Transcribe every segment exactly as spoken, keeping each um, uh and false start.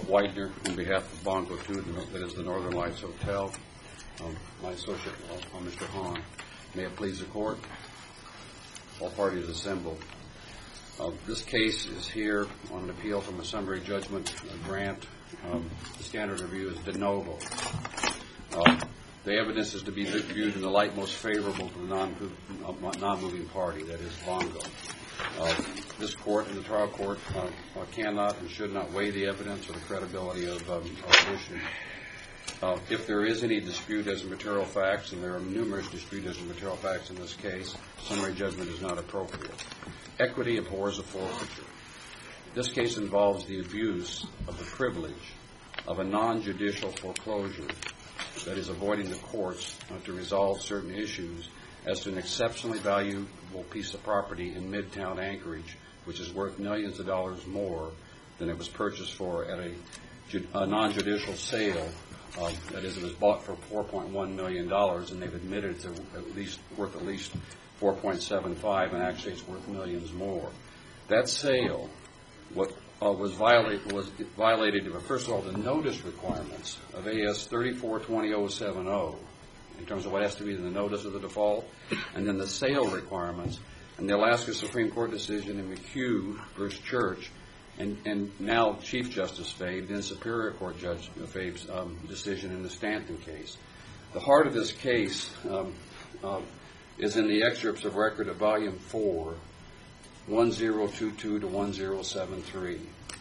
Widener on behalf of Bongo two, that is the Northern Lights Hotel. Um, my associate, uh, Mister Hahn. May it please the Court. All parties assembled. Uh, this case is here on an appeal from a summary judgment uh, grant. Um, the standard review is de novo. Uh, the evidence is to be viewed in the light most favorable to the non- uh, non-moving party, that is Bongo. Uh, this court and the trial court uh, cannot and should not weigh the evidence or the credibility of, um, of issue. Uh, if there is any dispute as to material facts, and there are numerous disputes as to material facts in this case, summary judgment is not appropriate. Equity abhors a forfeiture. This case involves the abuse of the privilege of a non-judicial foreclosure, that is, avoiding the courts uh, to resolve certain issues as to an exceptionally valuable piece of property in Midtown Anchorage, which is worth millions of dollars more than it was purchased for at a, a non-judicial sale. Uh, that is, it was bought for four point one million dollars, and they've admitted it's at least worth at least four point seven five, and actually it's worth millions more. That sale, what uh, was violated was violated. First of all, the notice requirements of A S thirty-four twenty oh seven oh, in terms of what has to be in the notice of the default, and then the sale requirements, and the Alaska Supreme Court decision in McHugh versus Church. And, and now Chief Justice Fabe, then Superior Court Judge Fabe's um, decision in the Stanton case. The heart of this case um, uh, is in the excerpts of record of Volume four, ten twenty-two to ten seventy-three.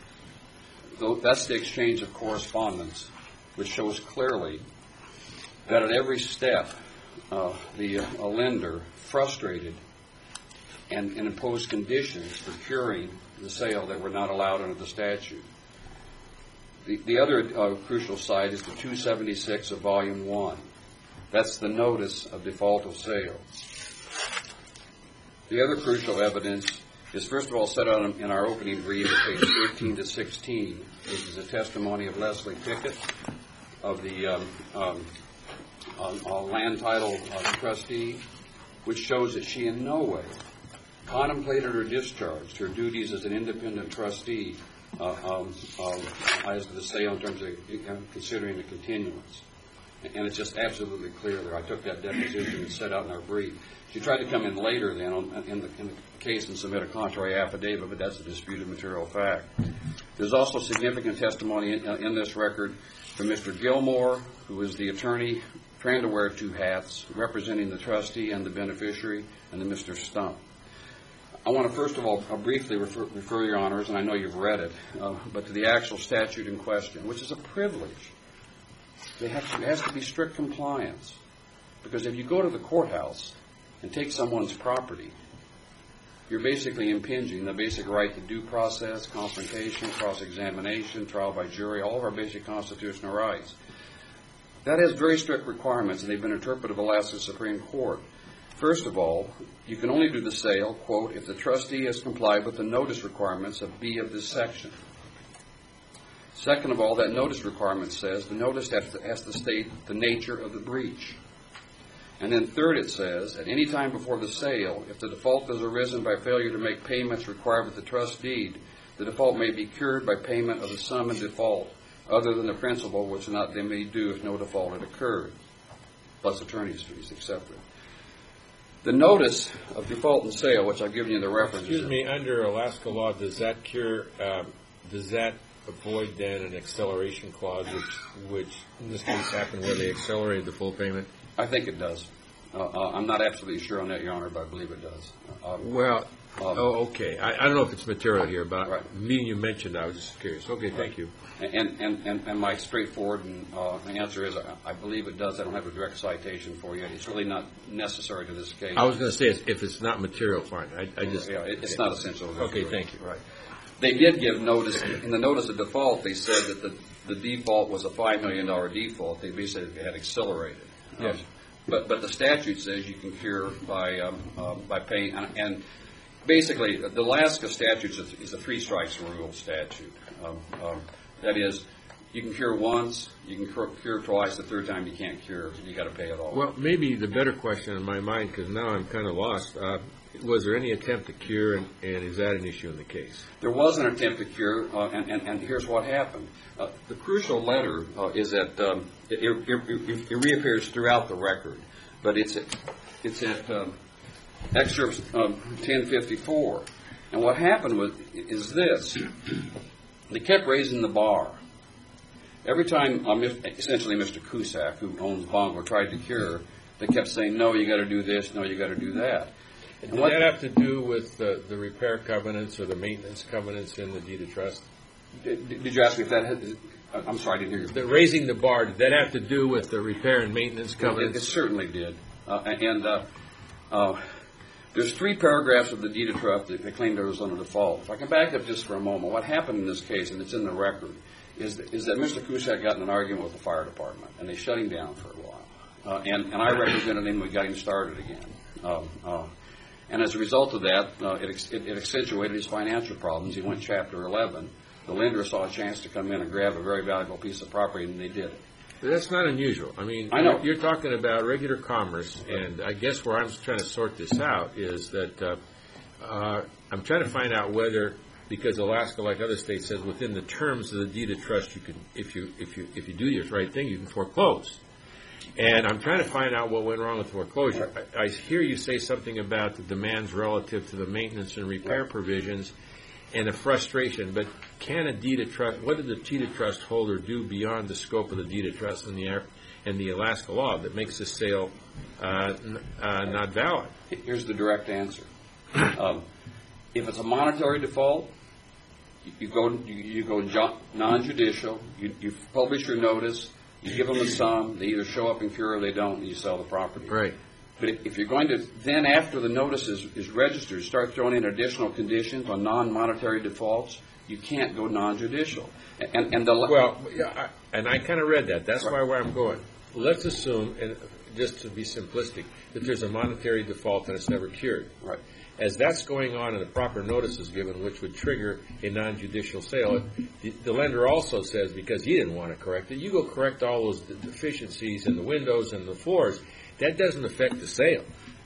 So that's the exchange of correspondence, which shows clearly that at every step, uh, the uh, a lender frustrated and, and imposed conditions for curing the sale that were not allowed under the statute. The, the other uh, crucial side is the two seventy-six of Volume one. That's the notice of default of sale. The other crucial evidence is, first of all, set out in our opening brief at page thirteen to sixteen. This is a testimony of Leslie Pickett, of the um, um, uh, uh, land title uh, trustee, which shows that she in no way contemplated or discharged her duties as an independent trustee uh, um, um, as to the sale in terms of uh, considering the continuance. And it's just absolutely clear there. I took that deposition and set out in our brief. She tried to come in later then on, in, the, in the case and submit a contrary affidavit, but that's a disputed material fact. There's also significant testimony in, uh, in this record from Mister Gilmore, who is the attorney trying to wear two hats, representing the trustee and the beneficiary, and then Mister Stump. I want to first of all I'll briefly refer, refer your honors, and I know you've read it, uh, but to the actual statute in question, which is a privilege. They have to, it has to be strict compliance, because if you go to the courthouse and take someone's property, you're basically impinging the basic right to due process, confrontation, cross-examination, trial by jury, all of our basic constitutional rights. That has very strict requirements, and they've been interpreted by the Alaska Supreme Court. First of all, you can only do the sale, quote, if the trustee has complied with the notice requirements of B of this section. Second of all, that notice requirement says the notice has to, has to state the nature of the breach. And then third, it says, at any time before the sale, if the default has arisen by failure to make payments required with the trust deed, the default may be cured by payment of the sum in default, other than the principal, which not they may do if no default had occurred, plus attorney's fees, et cetera. The notice of default and sale, which I've given you the reference. Excuse me, under Alaska law, does that cure, um, does that avoid then an acceleration clause, which, which in this case happened where they accelerated the full payment? I think it does. Uh, uh, I'm not absolutely sure on that, Your Honor, but I believe it does. Uh, well, um, oh, okay. I, I don't know if it's material here, but right. me and you mentioned, I was just curious. Okay, right. Thank you. And, and, and, and my straightforward and, uh, answer is I, I believe it does. I don't have a direct citation for you. It's really not necessary to this case. I was going to say, if it's not material, fine. I, I just yeah, it, it's not essential. Okay, thank you. Right. They did give notice in the notice of default. They said that the, the default was a five million dollar default. They basically had accelerated. Yes. Um, but but the statute says you can cure by um, uh, by paying and, and basically the Alaska statute is a, is a three strikes rule statute. Um, um, that is, you can cure once, you can cure, cure twice. The third time you can't cure. You got to pay it all. Well, maybe the better question in my mind, because now I'm kind of lost. Uh, Was there any attempt to cure, and, and is that an issue in the case? There was an attempt to cure, uh, and, and, and here's what happened. Uh, the crucial letter uh, is that um, it, it, it, it reappears throughout the record, but it's at, it's at um, excerpts um, ten fifty-four. And what happened was is this: they kept raising the bar. Every time, um, essentially, Mister Cusack, who owns Bongo, tried to cure, they kept saying, "No, you got to do this. No, you got to do that." And Did what, that have to do with uh, the repair covenants or the maintenance covenants in the deed of trust? Did, did you ask me if that had... I'm sorry, I didn't hear you. The raising the bar, did that have to do with the repair and maintenance covenants? It, it certainly did. Uh, and uh, uh, there's three paragraphs of the deed of trust that they claim there was under default. If I can back up just for a moment, what happened in this case, and it's in the record, is that, is that Mister Cusack got in an argument with the fire department, and they shut him down for a while. Uh, and, and I represented him, we got him started again. Um, uh, And as a result of that, uh, it, it, it accentuated his financial problems. He went Chapter eleven. The lender saw a chance to come in and grab a very valuable piece of property, and they did it. But that's not unusual. I mean, I know. You're talking about regular commerce, and I guess where I'm trying to sort this out is that uh, uh, I'm trying to find out whether, because Alaska, like other states, says within the terms of the deed of trust, you can, if you if you if you do the right thing, you can foreclose. And I'm trying to find out what went wrong with foreclosure. I, I hear you say something about the demands relative to the maintenance and repair right. provisions and the frustration, but can a deed of trust, what did the deed of trust holder do beyond the scope of the deed of trust and the, and the Alaska law that makes the sale uh, n- uh, not valid? Here's the direct answer. Um, if it's a monetary default, you, you go you, you go non-judicial, you, you publish your notice, you give them a sum, they either show up and cure or they don't, and you sell the property. Right. But if you're going to, then after the notice is, is registered, start throwing in additional conditions on non-monetary defaults, you can't go non-judicial. And, and the Well, yeah, I, and I kind of read that. That's right. why where I'm going. Let's assume, and just to be simplistic, that there's a monetary default and it's never cured. Right. As that's going on and the proper notice is given, which would trigger a non-judicial sale, the, the lender also says, because he didn't want to correct it, you go correct all those deficiencies in the windows and the floors. That doesn't affect the sale.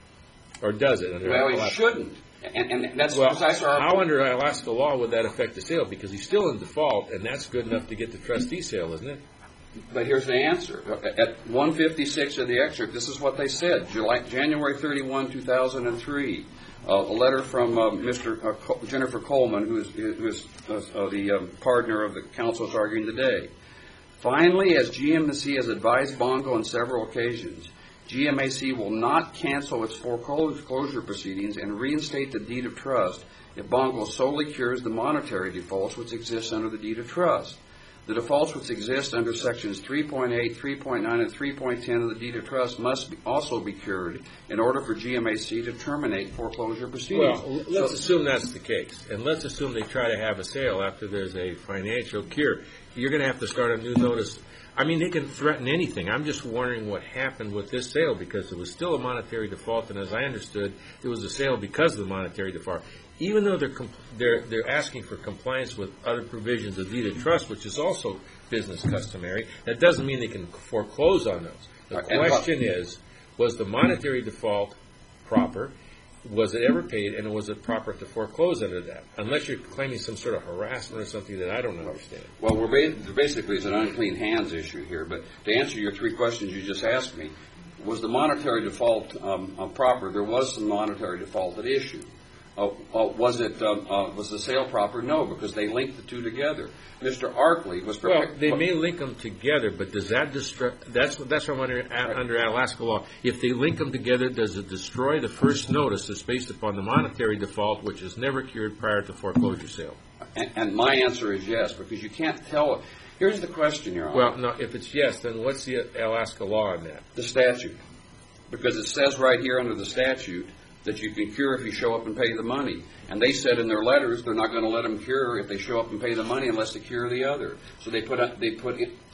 Or does it? Under well, Alaska? It shouldn't. And, and that's well, precisely our how under Alaska law would that affect the sale? Because he's still in default, and that's good enough to get the trustee sale, isn't it? But here's the answer. At one fifty-six of the excerpt, this is what they said. July, January thirty-first, two thousand three. Uh, a letter from uh, Mister Uh, Co- Jennifer Coleman, who is, who is uh, the um, partner of the counsel that's arguing today. Finally, as G M C has advised Bongo on several occasions, G M A C will not cancel its foreclosure proceedings and reinstate the deed of trust if Bongo solely cures the monetary defaults which exist under the deed of trust. The defaults which exist under sections three point eight, three point nine, and three point ten of the deed of trust must be also be cured in order for G M A C to terminate foreclosure proceedings. Well, let's so, assume that's the case, and let's assume they try to have a sale after there's a financial cure. You're going to have to start a new notice. I mean, they can threaten anything. I'm just wondering what happened with this sale, because it was still a monetary default, and as I understood, it was a sale because of the monetary default. Even though they're compl- they're they're asking for compliance with other provisions of deed of trust, which is also business customary, that doesn't mean they can foreclose on those. The right, question is, was the monetary default proper? Was it ever paid, and was it proper to foreclose under that? Unless you're claiming some sort of harassment or something that I don't understand. Well, we're ba- basically it's an unclean hands issue here. But to answer your three questions you just asked me, was the monetary default um, uh, proper? There was some monetary default at issue. Uh, uh, was it um, uh, was the sale proper? No, because they linked the two together. Mister Arkley was prepared. Well, they may link them together, but does that destroy? That's that's what I'm under right. under Alaska law. If they link them together, does it destroy the first notice that's based upon the monetary default, which is never cured prior to foreclosure sale? And, and my answer is yes, because you can't tell. Here's the question, Your Honor. Well, no. If it's yes, then what's the Alaska law on that? The statute, because it says right here under the statute that you can cure if you show up and pay the money. And they said in their letters they're not going to let them cure if they show up and pay the money unless they cure the other. So they put a, they put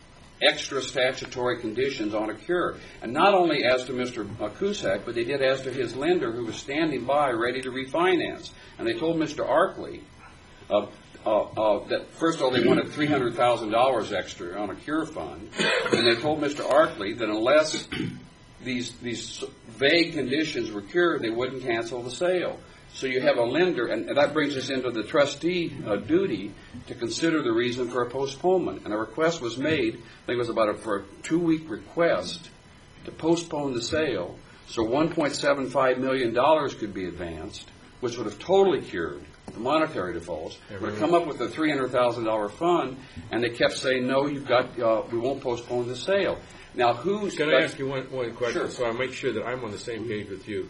extra statutory conditions on a cure. And not only as to Mister Cusack, but they did as to his lender, who was standing by ready to refinance. And they told Mister Arkley uh, uh, uh, that, first of all, they wanted three hundred thousand dollars extra on a cure fund. And they told Mister Arkley that unless these these vague conditions were cured, they wouldn't cancel the sale. So you have a lender, and, and that brings us into the trustee uh, duty to consider the reason for a postponement. And a request was made, I think it was about a, for a two-week request to postpone the sale so one point seven five million dollars could be advanced, which would have totally cured the monetary defaults. Would have come up with a three hundred thousand dollars fund, and they kept saying, no, you've got, uh, we won't postpone the sale. Now, who's... Can I ask you one, one question Sure. so I make sure that I'm on the same page with you?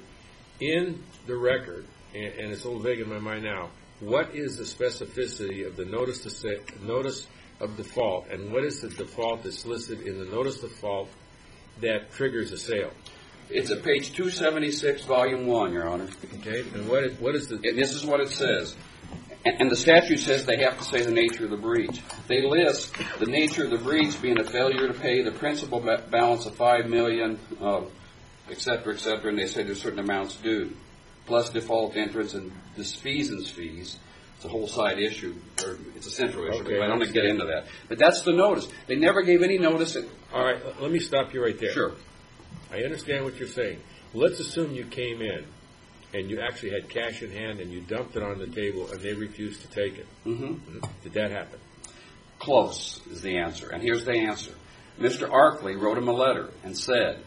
In the record, and, and it's a little vague in my mind now, what is the specificity of the notice to say, notice of default, and what is the default that's listed in the notice of default that triggers a sale? It's at page two seventy-six, volume one, Your Honor. Okay, and what is, what is the... And this is what it says. And, and the statute says they have to say the nature of the breach. They list the nature of the breach being a failure to pay the principal ba- balance of five million dollars, uh, et cetera, et cetera, and they say there's certain amounts due, plus default entrance and disfeasance fees. It's a whole side issue, or it's a central issue, Okay, but I don't want to get into that. But that's the notice. They never gave any notice. That, All right, let me stop you right there. Sure. I understand what you're saying. Let's assume you came in and you actually had cash in hand and you dumped it on the table and they refused to take it. Mm-hmm. Did that happen? Close is the answer. And here's the answer. Mister Arkley wrote him a letter and said,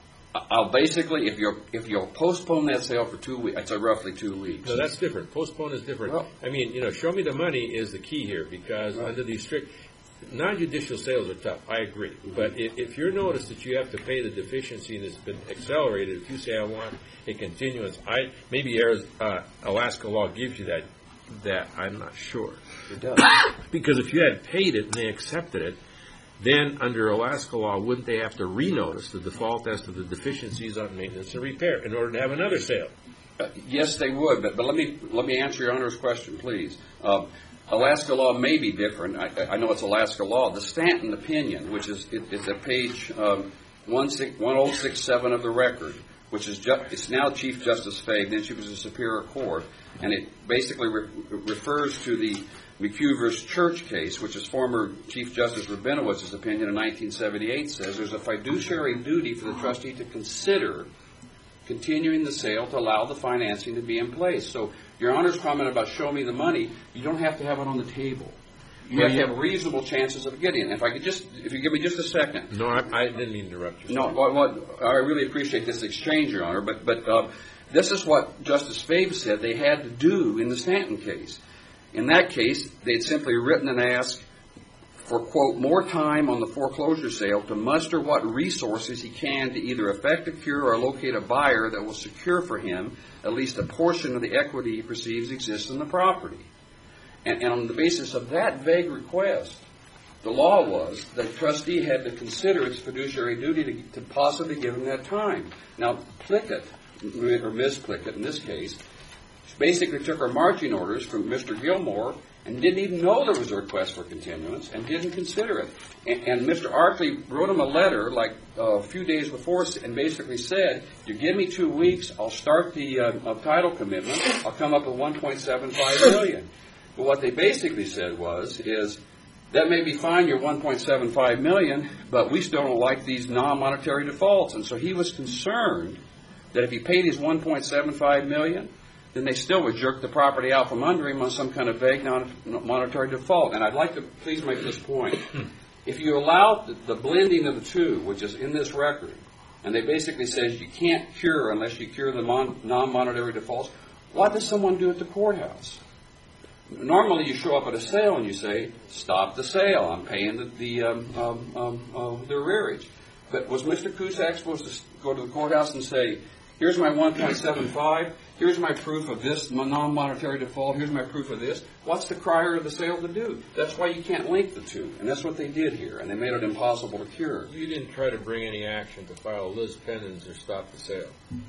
I'll basically, if you'll, if you'll postpone that sale for two weeks, it's roughly two weeks. No, that's different. Postpone is different. Well, I mean, you know, show me the money is the key here because right. under these strict, non-judicial sales are tough. I agree. Mm-hmm. But if, if you're noticed that you have to pay the deficiency and it's been accelerated, if you say I want a continuance, I maybe uh, Alaska law gives you that. That I'm not sure. It does. Because if you had paid it and they accepted it, then under Alaska law, wouldn't they have to renotice the default as to the deficiencies on maintenance and repair in order to have another sale? Uh, yes, they would, but, but let me let me answer your Honor's question, please. Uh, Alaska law may be different. I, I know it's Alaska law. The Stanton opinion, which is it, it's at page um, one oh six seven of the record, which is ju- it's now Chief Justice Fague, then she was a Superior Court, and it basically re- refers to the McHugh versus Church case, which is former Chief Justice Rabinowitz's opinion in nineteen seventy-eight, says there's a fiduciary duty for the trustee to consider continuing the sale to allow the financing to be in place. So your Honor's comment about show me the money, you don't have to have it on the table. You have to have reasonable chances of getting it. If I could just, if you give me just a second. No, I, I didn't mean to interrupt you. No, well, well, I really appreciate this exchange, Your Honor, but, but uh, this is what Justice Fague said they had to do in the Stanton case. In that case, they'd simply written and asked for, quote, more time on the foreclosure sale to muster what resources he can to either effect a cure or locate a buyer that will secure for him at least a portion of the equity he perceives exists in the property. And, and on the basis of that vague request, the law was that the trustee had to consider its fiduciary duty to, to possibly give him that time. Now, Plickett, or Miz Plickett in this case, basically took her marching orders from Mister Gilmore and didn't even know there was a request for continuance and didn't consider it. And, and Mister Arkley wrote him a letter like uh, a few days before and basically said, you give me two weeks, I'll start the uh, uh, title commitment, I'll come up with one point seven five million dollars. But what they basically said was, is that may be fine, your one point seven five million dollars, but we still don't like these non-monetary defaults. And so he was concerned that if he paid his one point seven five million dollars, then they still would jerk the property out from under him on some kind of vague non-monetary default. And I'd like to please make this point. If you allow the, the blending of the two, which is in this record, and they basically says you can't cure unless you cure the mon- non-monetary defaults, what does someone do at the courthouse? Normally you show up at a sale and you say, stop the sale, I'm paying the, the, um, um, um, uh, the arrearage. But was Mister Cusack supposed to go to the courthouse and say, here's my one point seven five, here's my proof of this non-monetary default, here's my proof of this. What's the crier of the sale to do? That's why you can't link the two. And that's what they did here, and they made it impossible to cure. You didn't try to bring any action to file Liz Pendens or stop the sale.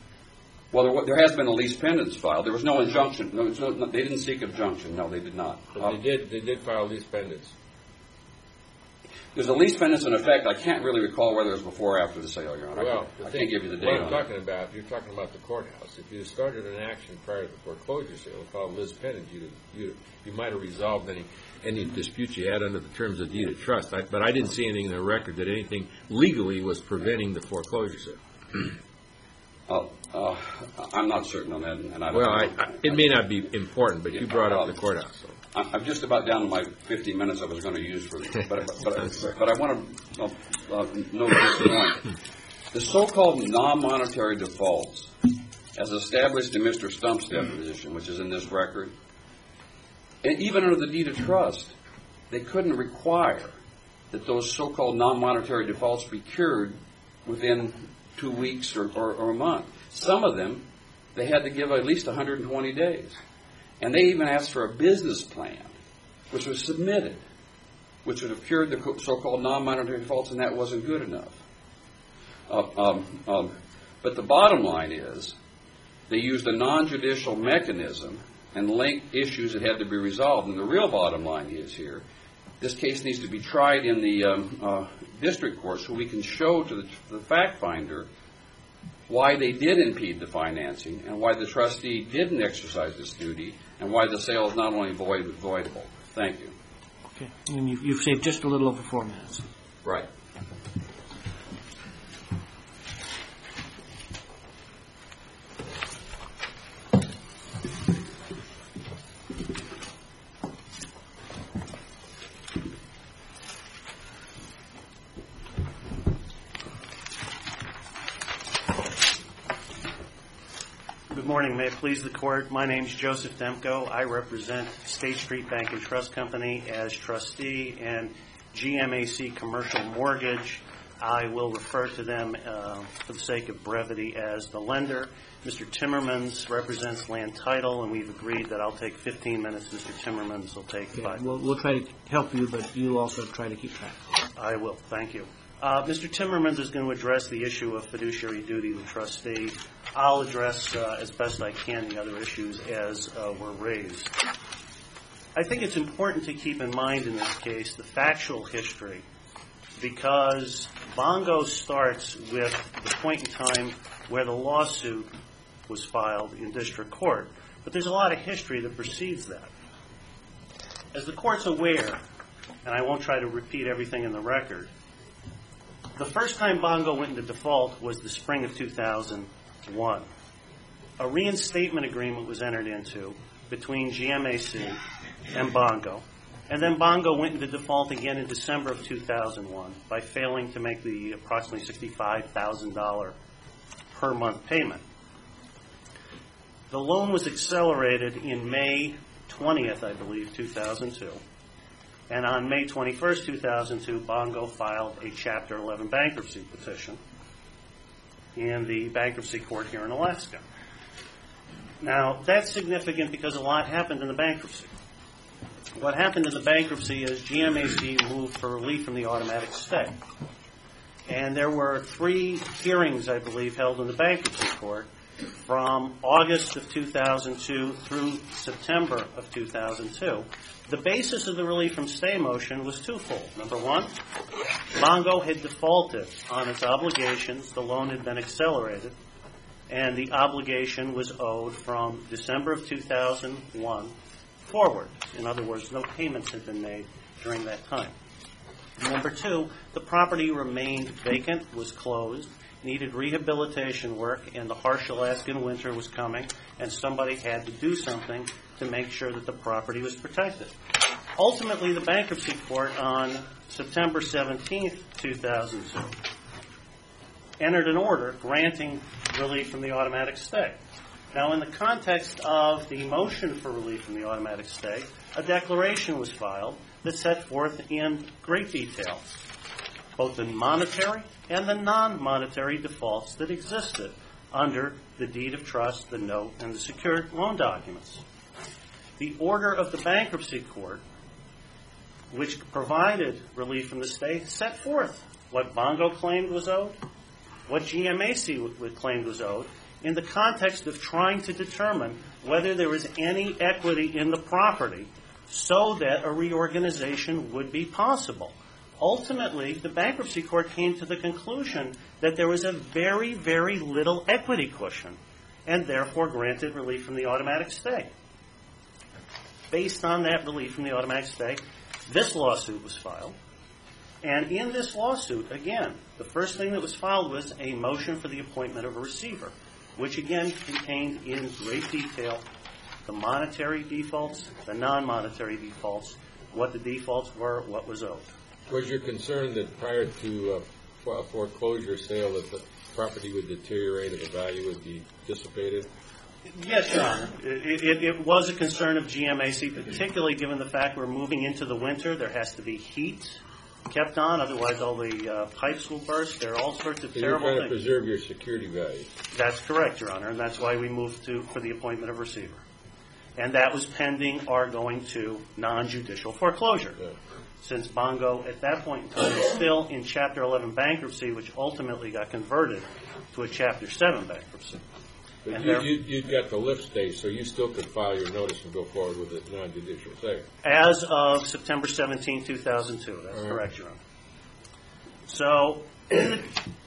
Well, there, there has been a lease pendants filed. There was no injunction. No, no, they didn't seek injunction. No, they did not. But Uh, they did. They did file lease pendants. There's a lease pendants in effect. I can't really recall whether it was before or after the sale, Your Honor. Well, I, can't, I thing, can't give you the date what I'm on talking it. about, you're talking about the courthouse. If you had started an action prior to the foreclosure sale called Liz Pendens, you you you might have resolved any any disputes you had under the terms of deed of trust. I, but I didn't see anything in the record that anything legally was preventing the foreclosure sale. Uh, uh, I'm not certain on that, and I don't Well, I, know. I, it may not be important, but you brought up the courthouse. So. I- I'm just about down to my fifteen minutes I was going to use for this, but, but, but, but I want to uh, uh, note this point. The so-called non-monetary defaults, as established in Mister Stump's deposition, which is in this record, and even under the deed of trust, they couldn't require that those so-called non-monetary defaults be cured within two weeks or, or, or a month. Some of them, they had to give at least one hundred twenty days. And they even asked for a business plan, which was submitted, which would have cured the so-called non-monetary defaults, and that wasn't good enough. Uh, um, um, but the bottom line is, they used a non-judicial mechanism and linked issues that had to be resolved. And the real bottom line is here, this case needs to be tried in the um, uh, district court so we can show to the, the fact finder why they did impede the financing and why the trustee didn't exercise this duty and why the sale is not only void but voidable. Thank you. Okay. And you've, you've saved just a little over four minutes. Right. Good morning. May it please the Court. My name is Joseph Demko. I represent State Street Bank and Trust Company as trustee and G M A C Commercial Mortgage. I will refer to them uh, for the sake of brevity as the lender. Mister Timmermans represents Land Title, and we've agreed that I'll take fifteen minutes. Mister Timmermans will take Okay. five. We'll, we'll try to help you, but you also try to keep track. I will. Thank you. Uh, Mister Timmermans is going to address the issue of fiduciary duty to the trustee. I'll address uh, as best I can the other issues as uh, were raised. I think it's important to keep in mind in this case the factual history, because Bongo starts with the point in time where the lawsuit was filed in district court. But there's a lot of history that precedes that. As the Court's aware, and I won't try to repeat everything in the record, the first time Bongo went into default was the spring of two thousand one. A reinstatement agreement was entered into between G M A C and Bongo, and then Bongo went into default again in December of two thousand one by failing to make the approximately sixty-five thousand dollars per month payment. The loan was accelerated in May twentieth, I believe, two thousand two. And on May twenty-first, two thousand two, Bongo filed a Chapter eleven bankruptcy petition in the bankruptcy court here in Alaska. Now, that's significant because a lot happened in the bankruptcy. What happened in the bankruptcy is G M A C moved for relief from the automatic stay. And there were three hearings, I believe, held in the bankruptcy court from August of two thousand two through September of two thousand two. The basis of the relief from stay motion was twofold. Number one, Bongo had defaulted on its obligations. The loan had been accelerated, and the obligation was owed from December of two thousand one forward. In other words, no payments had been made during that time. Number two, the property remained vacant, was closed, needed rehabilitation work, and the harsh Alaskan winter was coming, and somebody had to do something to make sure that the property was protected. Ultimately, the bankruptcy court on September seventeenth, two thousand two, entered an order granting relief from the automatic stay. Now, in the context of the motion for relief from the automatic stay, a declaration was filed that set forth in great detail both the monetary and the non-monetary defaults that existed under the deed of trust, the note, and the secured loan documents. The order of the bankruptcy court, which provided relief from the stay, set forth what Bongo claimed was owed, what G M A C claimed was owed, in the context of trying to determine whether there was any equity in the property so that a reorganization would be possible. Ultimately, the bankruptcy court came to the conclusion that there was a very, very little equity cushion and therefore granted relief from the automatic stay. Based on that relief from the automatic stay, this lawsuit was filed. And in this lawsuit, again, the first thing that was filed was a motion for the appointment of a receiver. which again contained in great detail the monetary defaults, the non-monetary defaults, what the defaults were, what was owed. Was your concern that prior to uh, for a foreclosure sale that the property would deteriorate and the value would be dissipated? Yes, Your Honor. It, it, it was a concern of G M A C, particularly given the fact we're moving into the winter. There has to be heat kept on, otherwise all the uh, pipes will burst. There are all sorts of So terrible you're trying things. to preserve your security values. That's correct, Your Honor, and that's why we moved to for the appointment of receiver. And that was pending our going to non-judicial foreclosure. Yeah. Since Bongo, at that point in time, was still in Chapter eleven bankruptcy, which ultimately got converted to a Chapter seven bankruptcy. But And you, there- you, you'd got the lift stage, so you still could file your notice and go forward with a non-judicial sale. As of September seventeenth, two thousand two. That's Uh-huh. correct, Your Honor. So, in the,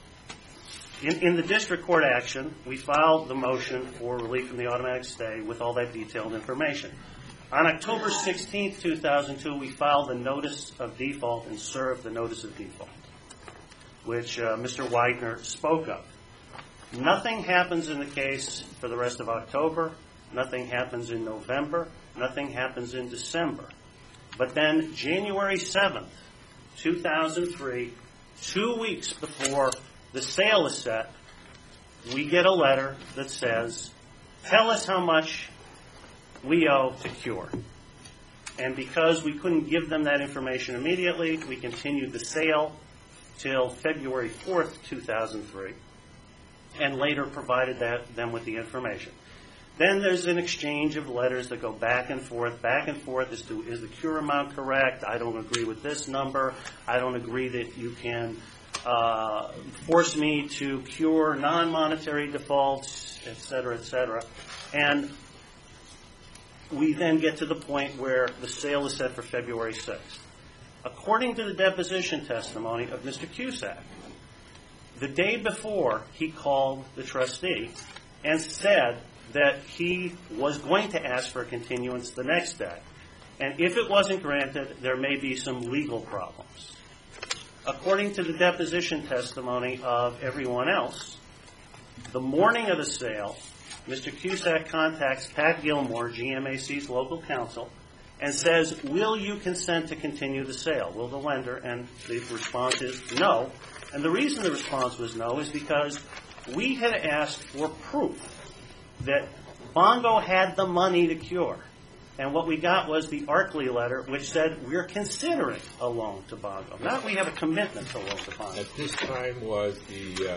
in, in the district court action, we filed the motion for relief from the automatic stay with all that detailed information. On October sixteenth, two thousand two, we filed the notice of default and served the notice of default, which uh, Mister Widener spoke of. Nothing happens in the case for the rest of October. Nothing happens in November. Nothing happens in December. But then January seventh, two thousand three, two weeks before the sale is set, we get a letter that says, tell us how much we owe to Cure. And because we couldn't give them that information immediately, we continued the sale till February fourth, two thousand three, and later provided that, them with the information. Then there's an exchange of letters that go back and forth, back and forth as to, is the cure amount correct? I don't agree with this number. I don't agree that you can uh, force me to cure non-monetary defaults, et cetera, et cetera. And we then get to the point where the sale is set for February sixth. According to the deposition testimony of Mister Cusack, the day before he called the trustee and said that he was going to ask for a continuance the next day. And if it wasn't granted, there may be some legal problems. According to the deposition testimony of everyone else, the morning of the sale, Mister Cusack contacts Pat Gilmore, G M A C's local counsel, and says, will you consent to continue the sale? Will the lender? And the response is no. And the reason the response was no is because we had asked for proof that Bongo had the money to cure. And what we got was the Arkley letter, which said we're considering a loan to Bongo. Not we have a commitment to loan to Bongo. At this time, was the uh,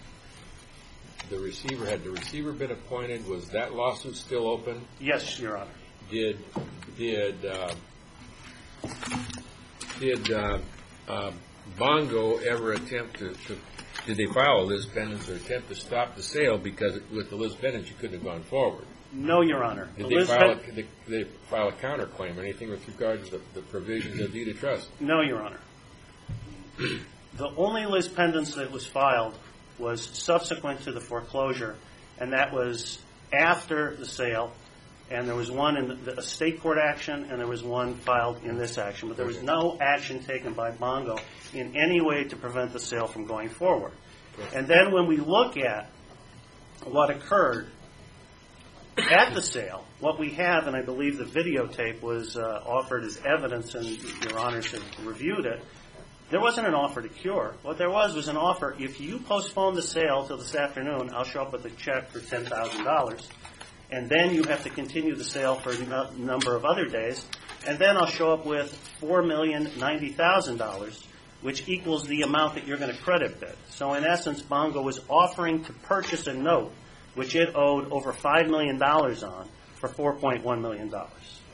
the receiver, had the receiver been appointed? Was that lawsuit still open? Yes, Your Honor. Did did uh, did uh, uh, Bongo ever attempt to, to did they file a lis pendens or attempt to stop the sale because with the lis pendens you couldn't have gone forward? No, Your Honor. Did The they Liz file, a, Pen- did they file a counterclaim or anything with regard to the, the provisions of deed of trust? No, Your Honor. The only lis pendens that was filed was subsequent to the foreclosure, and that was after the sale. And there was one in the, a state court action, and there was one filed in this action. But there was no action taken by Bongo in any way to prevent the sale from going forward. And then when we look at what occurred at the sale, what we have, and I believe the videotape was uh, offered as evidence, and Your Honors have reviewed it, there wasn't an offer to cure. What there was was an offer, if you postpone the sale till this afternoon, I'll show up with a check for ten thousand dollars. And then you have to continue the sale for a no- number of other days. And then I'll show up with four million ninety thousand dollars, which equals the amount that you're going to credit bid. So in essence, Bongo was offering to purchase a note, which it owed over five million dollars on, for four point one million dollars.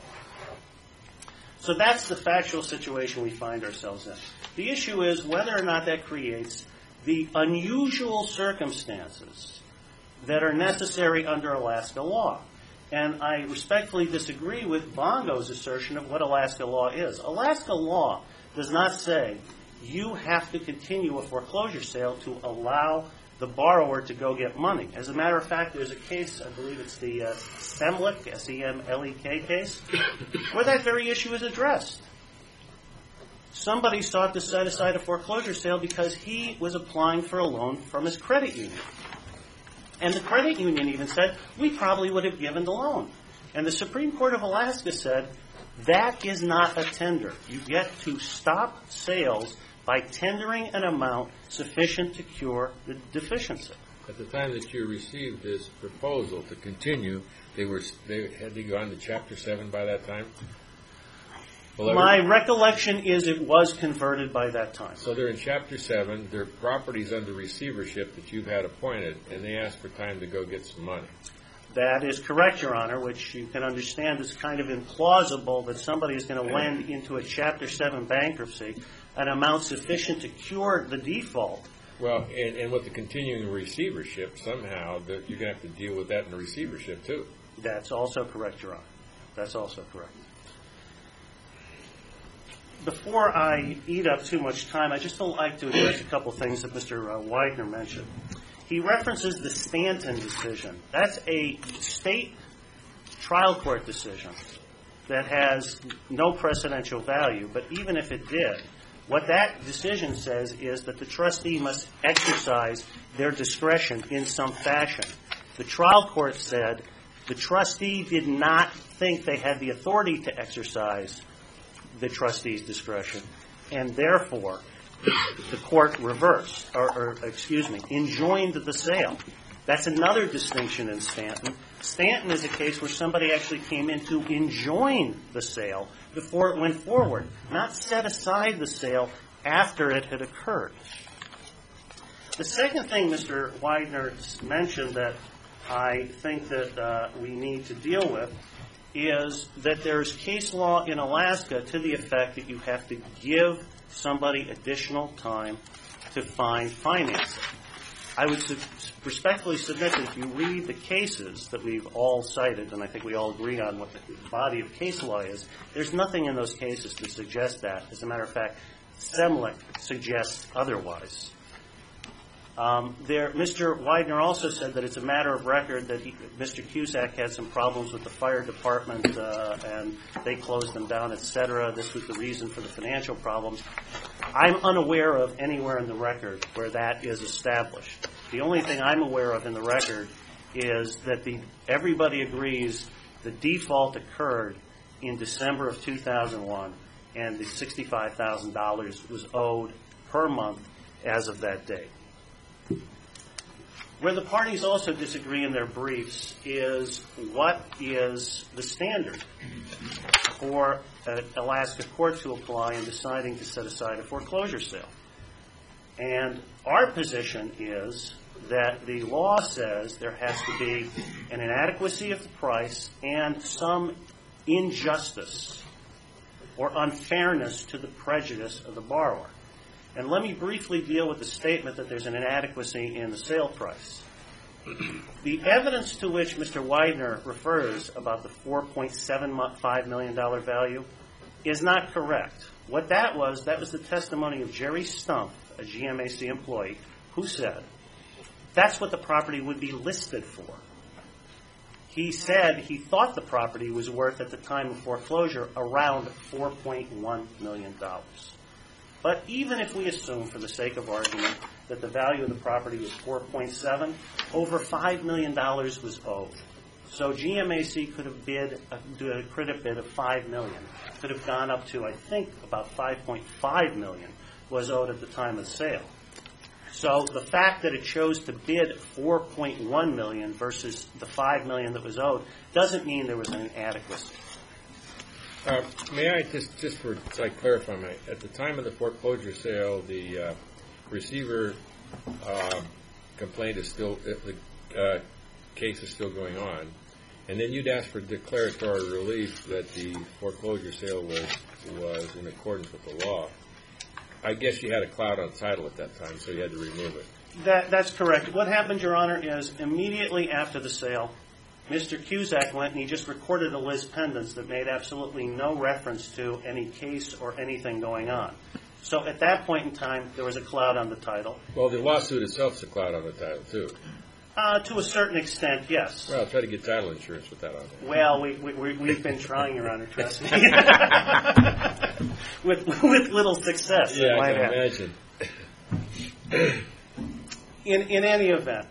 So that's the factual situation we find ourselves in. The issue is whether or not that creates the unusual circumstances that are necessary under Alaska law. And I respectfully disagree with Bongo's assertion of what Alaska law is. Alaska law does not say you have to continue a foreclosure sale to allow the borrower to go get money. As a matter of fact, there's a case, I believe it's the uh, Semlek, S E M L E K case, where that very issue is addressed. Somebody sought to set aside a foreclosure sale because he was applying for a loan from his credit union. And the credit union even said, we probably would have given the loan. And the Supreme Court of Alaska said, that is not a tender. You get to stop sales by tendering an amount sufficient to cure the deficiency. At the time that you received this proposal to continue, they were they had they gone to Chapter seven by that time? Well, My recollection is it was converted by that time. So they're in Chapter seven. Their property's under receivership that you've had appointed, and they asked for time to go get some money. That is correct, Your Honor, which you can understand is kind of implausible that somebody is going to lend into a Chapter seven bankruptcy an amount sufficient to cure the default. Well, and, and with the continuing receivership, somehow that you're going to have to deal with that in the receivership, too. That's also correct, Your Honor. That's also correct. Before I eat up too much time, I just would like to address a couple things that Mister Uh, Widener mentioned. He references the Stanton decision. That's a state trial court decision that has no precedential value, but even if it did, what that decision says is that the trustee must exercise their discretion in some fashion. The trial court said the trustee did not think they had the authority to exercise the trustee's discretion, and therefore the court reversed, or, or excuse me, enjoined the sale. That's another distinction in Stanton. Stanton is a case where somebody actually came in to enjoin the sale before it went forward, not set aside the sale after it had occurred. The second thing Mister Widener mentioned that I think that uh, we need to deal with is that there's case law in Alaska to the effect that you have to give somebody additional time to find financing. I would su- respectfully submit that if you read the cases that we've all cited, and I think we all agree on what the body of case law is, there's nothing in those cases to suggest that. As a matter of fact, Semlich suggests otherwise. Um, there, Mister Widener also said that it's a matter of record that he, Mister Cusack had some problems with the fire department uh, and they closed them down, et cetera. This was the reason for the financial problems. I'm unaware of anywhere in the record where that is established. The only thing I'm aware of in the record is that the everybody agrees the default occurred in December of two thousand one and the sixty-five thousand dollars was owed per month as of that date. Where the parties also disagree in their briefs is what is the standard for an Alaska court to apply in deciding to set aside a foreclosure sale. And our position is that the law says there has to be an inadequacy of the price and some injustice or unfairness to the prejudice of the borrower. And let me briefly deal with the statement that there's an inadequacy in the sale price. The evidence to which Mister Widener refers about the four point seven five million dollars value is not correct. What that was, that was the testimony of Jerry Stump, a G M A C employee, who said that's what the property would be listed for. He said he thought the property was worth, at the time of foreclosure, around four point one million dollars. But even if we assume, for the sake of argument, that the value of the property was four point seven, over five million dollars was owed. So G M A C could have bid, uh, do a credit bid of five million dollars. Could have gone up to, I think, about five point five million dollars was owed at the time of sale. So the fact that it chose to bid four point one million dollars versus the five million dollars that was owed doesn't mean there was an inadequacy. Uh, may I just, just for so I clarify, my, at the time of the foreclosure sale, the uh, receiver uh, complaint is still, the uh, case is still going on, and then you'd ask for declaratory relief that the foreclosure sale was was in accordance with the law. I guess you had a cloud on title at that time, so you had to remove it. That, that's correct. What happened, Your Honor, is immediately after the sale, Mister Cusack went and he just recorded a Liz Pendants that made absolutely no reference to any case or anything going on. So at that point in time, there was a cloud on the title. Well, the lawsuit itself is a cloud on the title, too. Uh, to a certain extent, yes. Well, try to get title insurance with that on there. Well, we, we, we've been trying, Your Honor, trust me. with, with little success. Yeah, I might can add. imagine. In, in any event,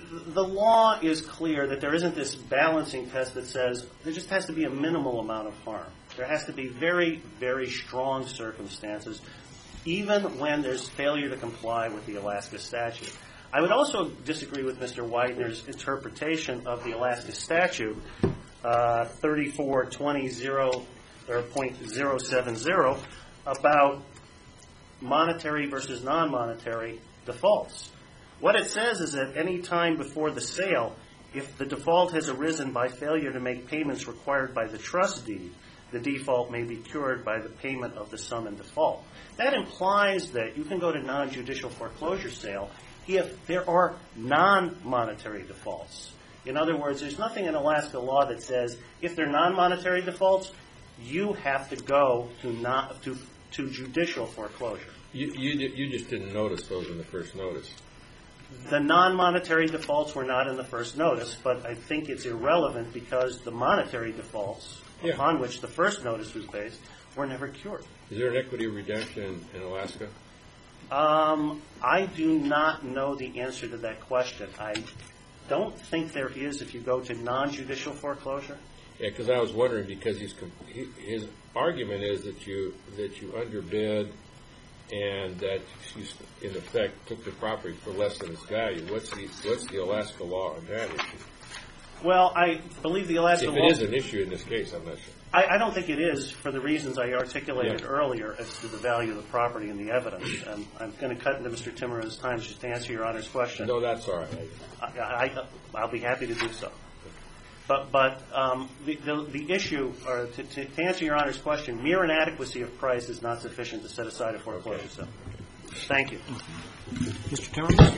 the law is clear that there isn't this balancing test that says there just has to be a minimal amount of harm. There has to be very, very strong circumstances, even when there's failure to comply with the Alaska statute. I would also disagree with Mister Widener's interpretation of the Alaska statute, uh, thirty-four twenty or point zero seven zero, about monetary versus non-monetary defaults. What it says is that any time before the sale, if the default has arisen by failure to make payments required by the trust deed, the default may be cured by the payment of the sum in default. That implies that you can go to non-judicial foreclosure sale if there are non-monetary defaults. In other words, there's nothing in Alaska law that says if they're non-monetary defaults, you have to go to not to to judicial foreclosure. You, you you just didn't notice those in the first notice. The non-monetary defaults were not in the first notice, but I think it's irrelevant because the monetary defaults, yeah. upon which the first notice was based, were never cured. Is there an equity redemption in, in Alaska? Um, I do not know the answer to that question. I don't think there is if you go to non-judicial foreclosure. Yeah, because I was wondering because he's he, his argument is that you that you underbid and that you, in effect, took the property for less than its value. What's the what's the Alaska law on that issue? Well, I believe the Alaska if law... it is an issue in this case, I'm not sure. I, I don't think it is for the reasons I articulated Yeah. earlier as to the value of the property and the evidence. Um, I'm going to cut into Mister Timmerman's time just to answer Your Honor's question. No, that's all right. I, I, I'll be happy to do so. But but um, the, the the issue, or to, to, to answer Your Honor's question, mere inadequacy of price is not sufficient to set aside a foreclosure Okay. sale. Thank you. Mister Timmerman?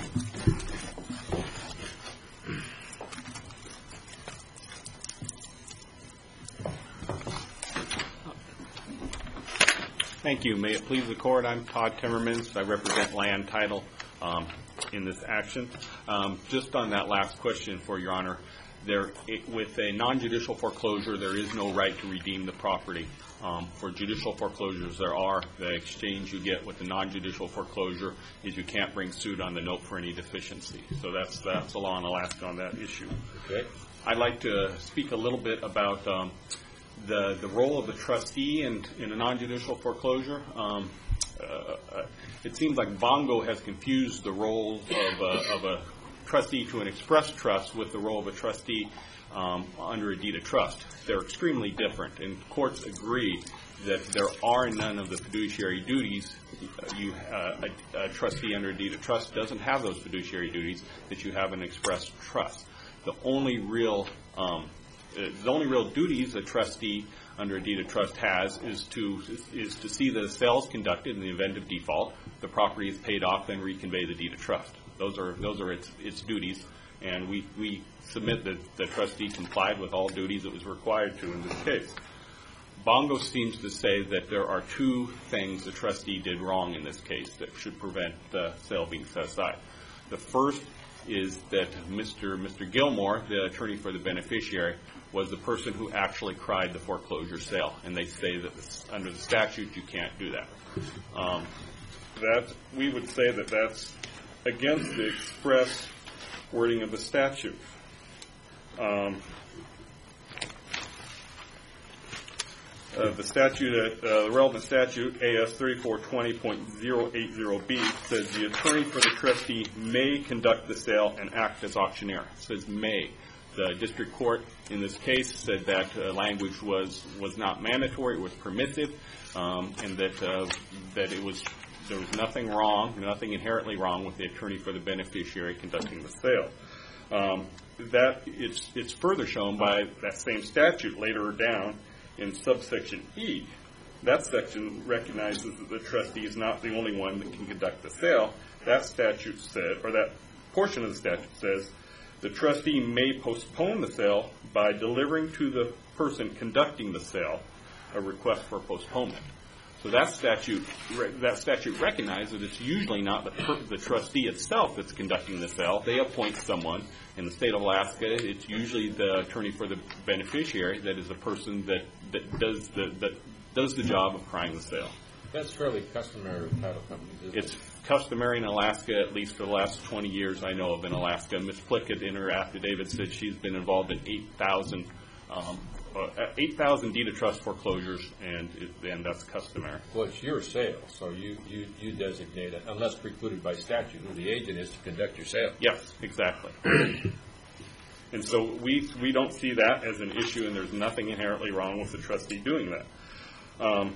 Thank you. May it please the Court, I'm Todd Timmermans. I represent Land Title um, in this action. Um, just on that last question, for Your Honor, there, it, with a non-judicial foreclosure, there is no right to redeem the property. Um, for judicial foreclosures, there are. The exchange you get with the non-judicial foreclosure is you can't bring suit on the note for any deficiency. So that's that's the law in Alaska on that issue. Okay. I'd like to speak a little bit about um, the the role of the trustee in, in a non-judicial foreclosure. Um, uh, it seems like Bongo has confused the role of a, of a trustee to an express trust with the role of a trustee um, under a deed of trust. They're extremely different, and courts agree that there are none of the fiduciary duties. You, uh, a, a trustee under a deed of trust doesn't have those fiduciary duties that you have in an express trust. The only real um, the only real duties a trustee under a deed of trust has is to is to see that a sale is conducted in the event of default, the property is paid off, then reconvey the deed of trust. Those are those are its its duties, and we, we submit that the trustee complied with all duties it was required to in this case. Bongo seems to say that there are two things the trustee did wrong in this case that should prevent the sale being set aside. The first is that Mister Mister Gilmore, the attorney for the beneficiary, was the person who actually cried the foreclosure sale, and they say that this, under the statute you can't do that. Um, that we would say that that's against the express wording of the statute. Um, uh, the statute, at, uh, the relevant statute, A S thirty-four twenty point oh eight oh B, says the attorney for the trustee may conduct the sale and act as auctioneer. It says may. The district court in this case said that uh, language was, was not mandatory, it was permissive, um, and that uh, that it was there was nothing wrong, nothing inherently wrong with the attorney for the beneficiary conducting the sale. Um, that it's it's further shown by that same statute later down in subsection E. That section recognizes that the trustee is not the only one that can conduct the sale. That statute said, or that portion of the statute says, the trustee may postpone the sale by delivering to the person conducting the sale a request for postponement. So that statute that statute recognizes that it's usually not the, per, the trustee itself that's conducting the sale. They appoint someone. In the state of Alaska, it's usually the attorney for the beneficiary that is the person that, that does the that does the job of crying the sale. That's fairly customary with title companies, isn't It's it? customary in Alaska, at least for the last twenty years I know of in Alaska. Miz Plickett, in her affidavit, said she's been involved in eight thousand um, uh, eight thousand deed of trust foreclosures, and it, and that's customary. Well, it's your sale, so you, you, you designate it, unless precluded by statute, who the agent is to conduct your sale. Yes, exactly. And so we we don't see that as an issue, and there's nothing inherently wrong with the trustee doing that. Um,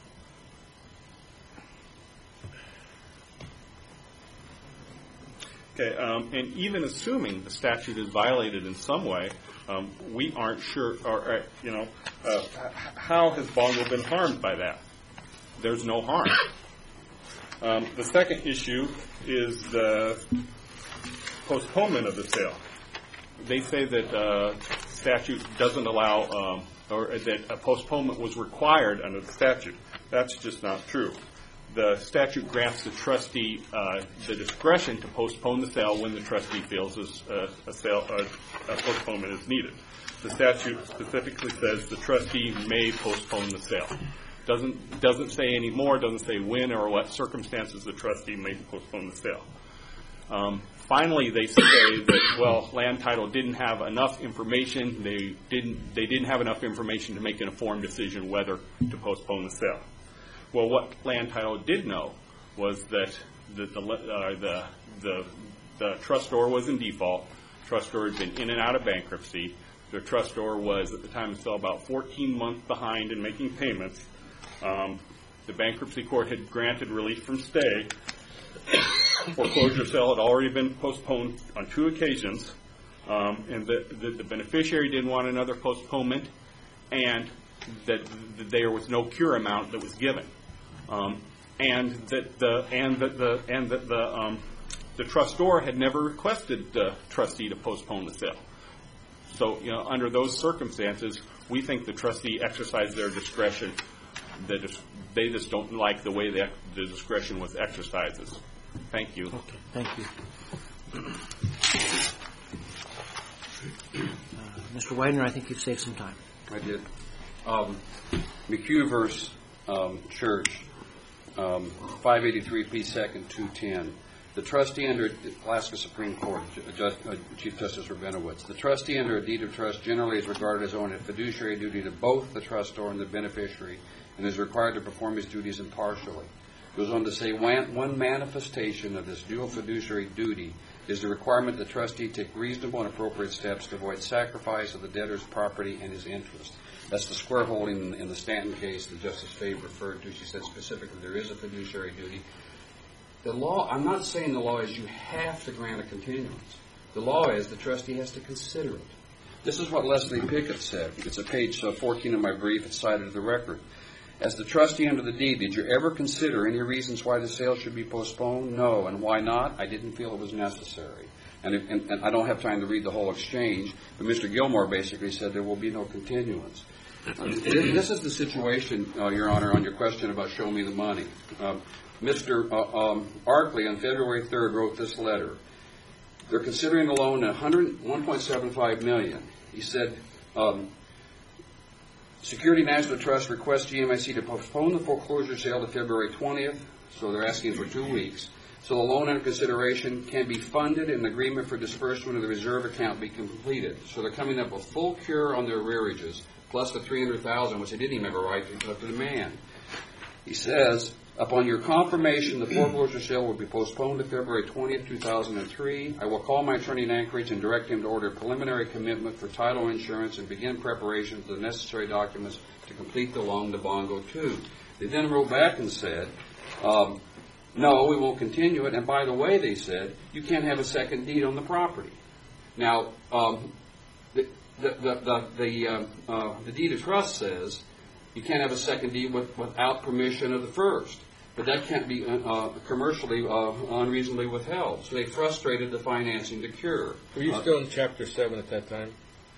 Okay, um, and even assuming the statute is violated in some way, um, we aren't sure, or, or you know, uh, h- how has Bongo been harmed by that? There's no harm. Um, the second issue is the postponement of the sale. They say that uh, statute doesn't allow, um, or that a postponement was required under the statute. That's just not true. The statute grants the trustee uh, the discretion to postpone the sale when the trustee feels a, a, sale, a, a postponement is needed. The statute specifically says the trustee may postpone the sale. Doesn't doesn't say any more. Doesn't say when or what circumstances the trustee may postpone the sale. Um, finally, they say that well, land title didn't have enough information. They didn't they didn't have enough information to make an informed decision whether to postpone the sale. Well, what land title did know was that the the, uh, the the the trustor was in default. Trustor had been in and out of bankruptcy. The trustor was at the time of sale about fourteen months behind in making payments. Um, the bankruptcy court had granted relief from stay. Foreclosure sale had already been postponed on two occasions, um, and the, the the beneficiary didn't want another postponement, and that, that there was no cure amount that was given. Um, and that the and that the and that the um, the trustor had never requested the trustee to postpone the sale. So, you know, under those circumstances, we think the trustee exercised their discretion. They just they just don't like the way the, the discretion was exercised. Thank you. Okay, thank you. Uh, Mister Widener, I think you've saved some time. I did. Um, McHugh versus um, Church, um, five eighty-three P second two ten. The trustee under Alaska Supreme Court, Just, uh, Chief Justice Rabinowitz, the trustee under a deed of trust generally is regarded as owning a fiduciary duty to both the trustor and the beneficiary, and is required to perform his duties impartially. It goes on to say, one manifestation of this dual fiduciary duty is the requirement the trustee take reasonable and appropriate steps to avoid sacrifice of the debtor's property and his interest. That's the square holding in the Stanton case that Justice Fabe referred to. She said specifically there is a fiduciary duty. The law, I'm not saying the law is you have to grant a continuance. The law is the trustee has to consider it. This is what Leslie Pickett said. It's at page fourteen of my brief. It's cited in the record. As the trustee under the deed, did you ever consider any reasons why the sale should be postponed? No. And why not? I didn't feel it was necessary. And, if, and, and I don't have time to read the whole exchange, but Mister Gilmore basically said there will be no continuance. Uh, this is the situation, uh, Your Honor, on your question about show me the money. Uh, Mister Uh, um, Arkley on February third wrote this letter. They're considering the loan at one point seven five million dollars. He said, um, Security National Trust requests G M I C to postpone the foreclosure sale to February twentieth, so they're asking for two weeks, so the loan under consideration can be funded and the agreement for disbursement of the reserve account be completed. So they're coming up with full cure on their arrearages, plus the three hundred thousand dollars, which they didn't even have a right to, to demand. He says, upon your confirmation, the foreclosure sale will be postponed to February twentieth, two thousand three. I will call my attorney in Anchorage and direct him to order preliminary commitment for title insurance and begin preparation for the necessary documents to complete the loan to Bongo two. They then wrote back and said, um, no, we won't continue it. And by the way, they said, you can't have a second deed on the property. Now, um, the, the, the, the, the, uh, uh, the deed of trust says you can't have a second deed with, without permission of the first. But that can't be uh, commercially uh, unreasonably withheld. So they frustrated the financing to cure. Were you uh, still in Chapter seven at that time?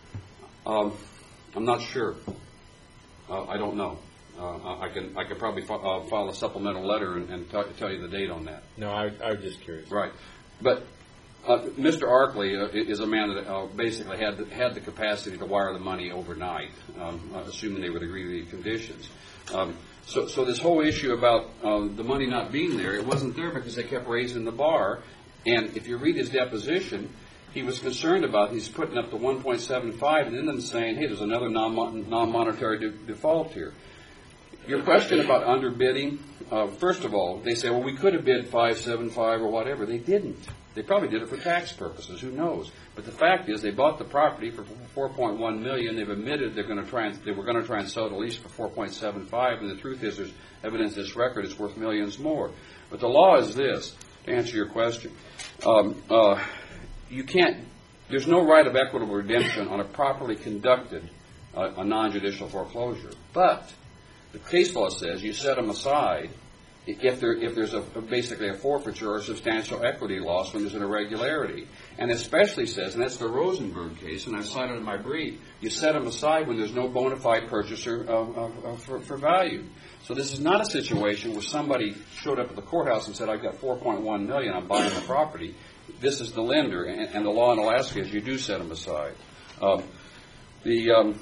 Um, I'm not sure. Uh, I don't know. Uh, I can I could probably fi- uh, file a supplemental letter and, and t- tell you the date on that. No, I, I was just curious. Right. But uh, Mister Arkley uh, is a man that uh, basically had the, had the capacity to wire the money overnight, um, uh, assuming they would agree to the conditions. Um, So, so this whole issue about uh, the money not being there, it wasn't there because they kept raising the bar. And if you read his deposition, he was concerned about he's putting up the one point seven five and then them saying, hey, there's another non non-monetary de default here. Your question about underbidding, uh, first of all, they say, well, we could have bid five seven five or whatever. They didn't. They probably did it for tax purposes. Who knows? But the fact is, they bought the property for four point one million dollars. They've admitted they're going to try and they were going to try and sell it at least for four point seven five. And the truth is, there's evidence this record is worth millions more. But the law is this. To answer your question, um, uh, you can't. There's no right of equitable redemption on a properly conducted uh, a non-judicial foreclosure. But the case law says you set them aside if there if there's a, basically a forfeiture or substantial equity loss when there's an irregularity, and especially says, and that's the Rosenberg case, and I cited in my brief, you set them aside when there's no bona fide purchaser uh, uh, uh, for, for value. So this is not a situation where somebody showed up at the courthouse and said, I've got four point one million dollars, I'm buying the property. This is the lender, and, and the law in Alaska is you do set them aside. Um, the um,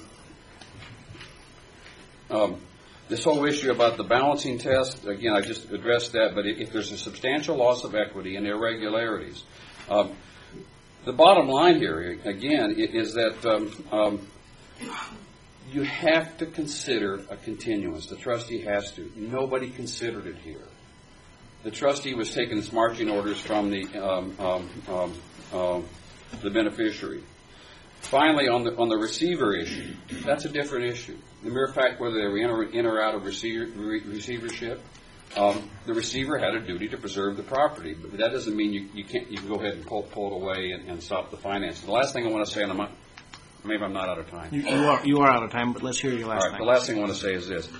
um, This whole issue about the balancing test, again, I just addressed that, but if there's a substantial loss of equity and irregularities, um, the bottom line here, again, is that um, um, you have to consider a continuance. The trustee has to. Nobody considered it here. The trustee was taking its marching orders from the um, um, um, um, the beneficiary. Finally, on the on the receiver issue, that's a different issue. The mere fact whether they were in or, in or out of receiver, re, receivership, um, the receiver had a duty to preserve the property. But that doesn't mean you, you can't you can go ahead and pull, pull it away and, and stop the financing. The last thing I want to say, and I'm not, maybe I'm not out of time. You, you are you are out of time, but let's hear your last All right, thing. the last thing I want to say is this.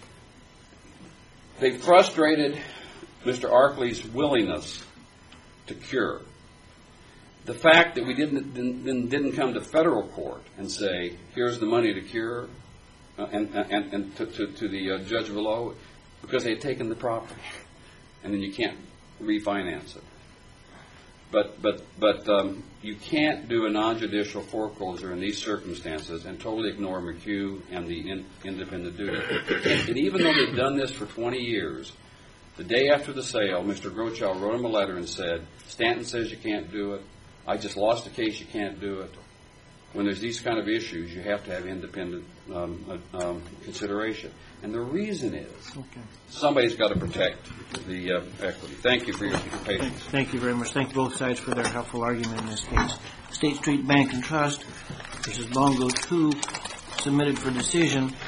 They frustrated Mister Arkley's willingness to cure. The fact that we didn't didn't, didn't come to federal court and say, here's the money to cure, uh, and, and, and to, to, to the uh, judge below, because they had taken the property, and then you can't refinance it. But but but um, you can't do a non-judicial foreclosure in these circumstances and totally ignore McHugh and the in, independent duty. And, and even though they've done this for twenty years, the day after the sale, Mister Grochow wrote him a letter and said, Stanton says you can't do it. I just lost a case, you can't do it. When there's these kind of issues, you have to have independent um, uh, um, consideration. And the reason is okay. Somebody's got to protect the uh, equity. Thank you for your, your patience. Thank you very much. Thank both sides for their helpful argument in this case. State Street Bank and Trust versus Bongo two, submitted for decision.